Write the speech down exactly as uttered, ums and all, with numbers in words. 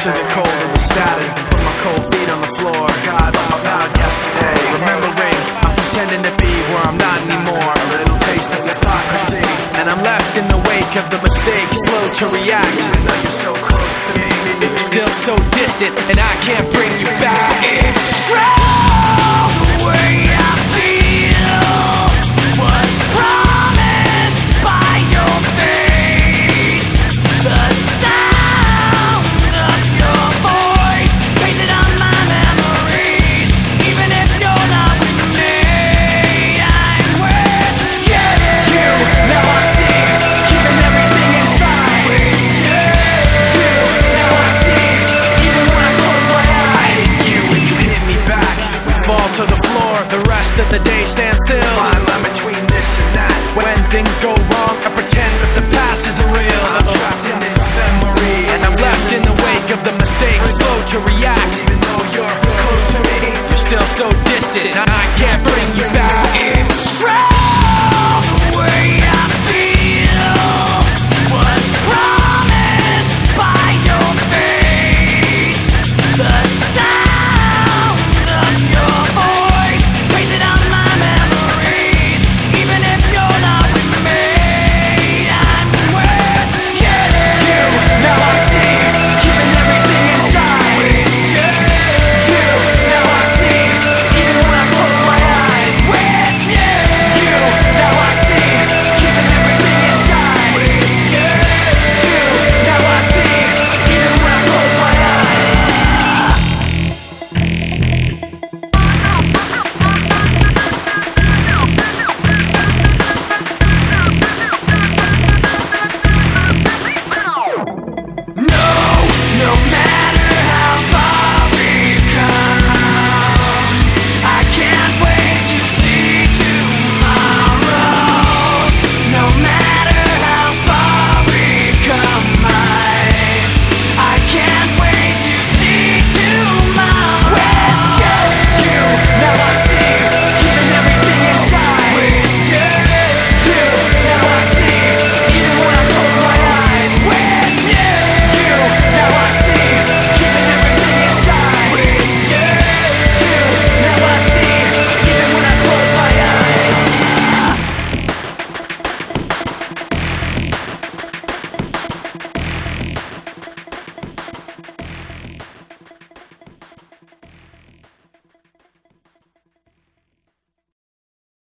to the cold of the static, put my cold feet on the floor. God, I'm about yesterday. Remembering, I'm pretending to be where I'm not anymore. A little taste of hypocrisy, and I'm left in the wake of the mistake, slow to react. Even though you're so close to me, still so distant, and I can't bring you back. It's true.